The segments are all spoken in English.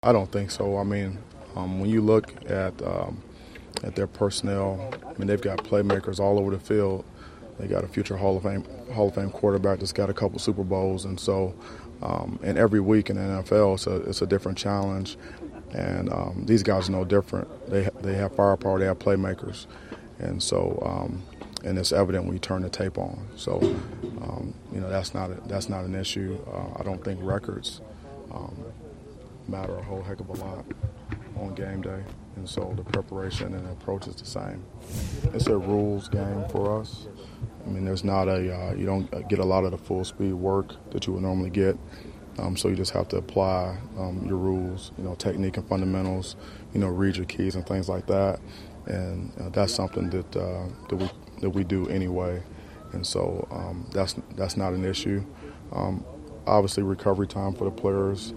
I don't think so. I mean, when you look at their personnel, I mean, they've got playmakers all over the field. They got a future Hall of Fame quarterback that's got a couple Super Bowls, and so and every week in the NFL, it's a different challenge. And these guys are no different. They have firepower. They have playmakers, and so and it's evident when you turn the tape on. So that's not an issue. I don't think records matter a whole heck of a lot on game day, and so the preparation and the approach is the same. It's a rules game for us. I mean, there's not you don't get a lot of the full speed work that you would normally get, so you just have to apply your rules, technique and fundamentals, read your keys and things like that, and that's something that we do anyway, and so that's not an issue. Obviously, recovery time for the players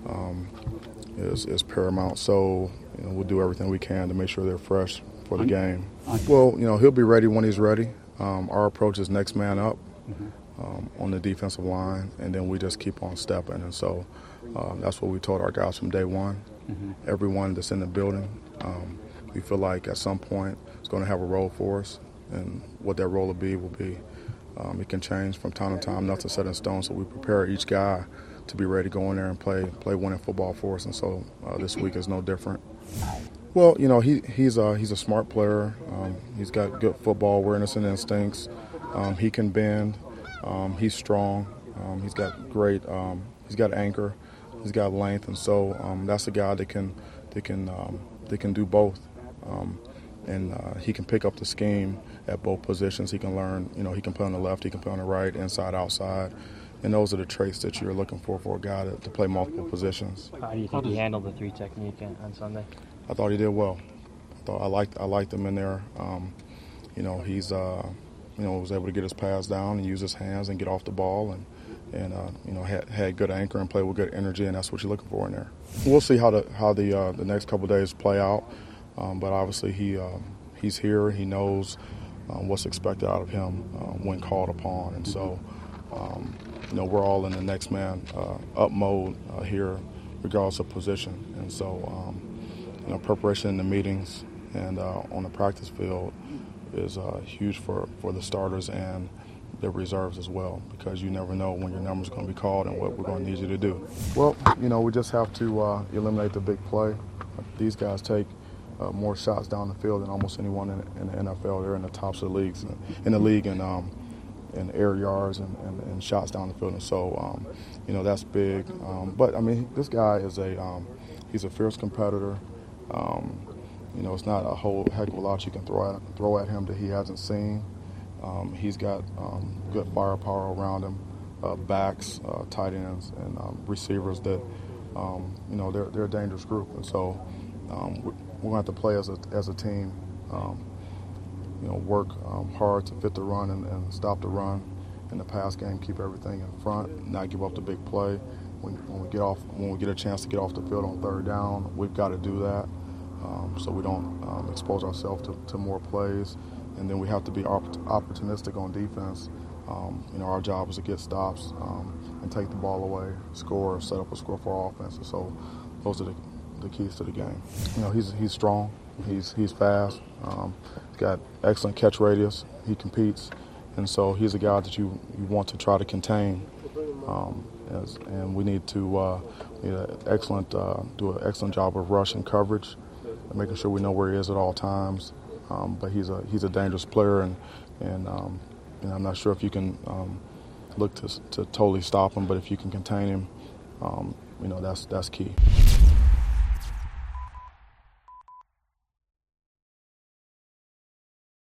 is paramount, so we'll do everything we can to make sure they're fresh for the game. Well, he'll be ready when he's ready. Our approach is next man up on the defensive line, and then we just keep on stepping, and so that's what we told our guys from day one. Everyone that's in the building, we feel like at some point it's going to have a role for us, and what that role will be it can change from time to time, nothing set in stone, so we prepare each guy to be ready to go in there and play winning football for us, and so this week is no different. Well, he's a smart player. He's got good football awareness and instincts. He can bend. He's strong. He's got he's got anchor. He's got length, and so that's a guy that can do both. And he can pick up the scheme at both positions. He can learn. He can play on the left. He can play on the right, inside, outside. And those are the traits that you're looking for a guy to play multiple positions. How do you think he handled the three technique on Sunday? I thought he did well. I liked him in there. He's was able to get his pass down and use his hands and get off the ball, and had good anchor and played with good energy, and that's what you're looking for in there. We'll see how the next couple of days play out, but obviously he's here. He knows what's expected out of him when called upon, and so. We're all in the next man up mode here, regardless of position. And so, preparation in the meetings and on the practice field is huge for the starters and the reserves as well, because you never know when your number's going to be called and what we're going to need you to do. Well, we just have to eliminate the big play. These guys take more shots down the field than almost anyone in the NFL. They're in the tops of the league, and air yards and shots down the field, and so that's big. But I mean, this guy is he's a fierce competitor. It's not a whole heck of a lot you can throw at him that he hasn't seen. He's got good firepower around him, backs, tight ends, and receivers that they're a dangerous group, and so we're going to have to play as a team. Work hard to fit the run and stop the run in the pass game, keep everything in front, not give up the big play. When we get a chance to get off the field on third down, we've got to do that so we don't expose ourselves to more plays. And then we have to be opportunistic on defense. Our job is to get stops and take the ball away, score, set up a score for our offense. And so those are the keys to the game. He's strong. He's fast. He's got excellent catch radius. He competes, and so he's a guy that you want to try to contain. And we need to do an excellent job of rush and coverage, and making sure we know where he is at all times. But he's a dangerous player, and I'm not sure if you can look to totally stop him, but if you can contain him, that's key.